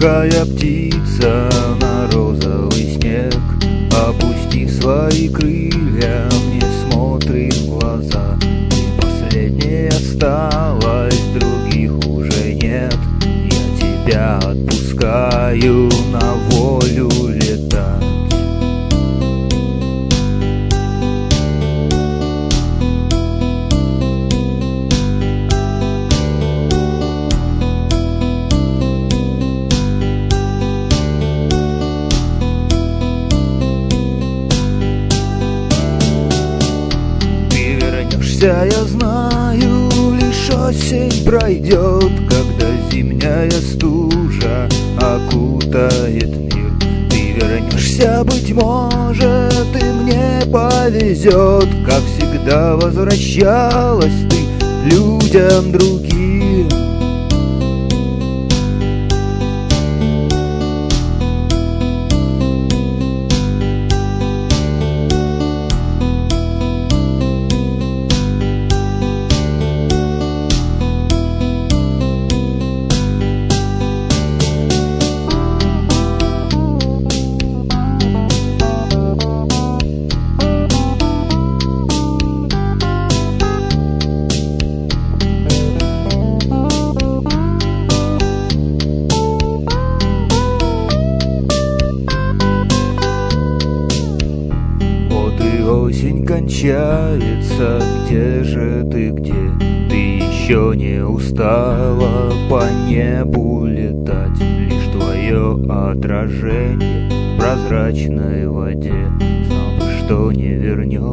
морская птица на розовый снег, опустив свои крылья, мне смотрит в глаза. Ты последняя осталась, других уже нет. Я тебя отпускаю на волю летать. Я знаю, лишь осень пройдет, когда зимняя стужа окутает мир. Ты вернешься, быть может, и мне повезет, как всегда возвращалась ты к людям другим. Осень кончается, где же ты, где? Ты еще не устала по небу летать? Лишь твое отражение в прозрачной воде. Знал бы, что не вернешься.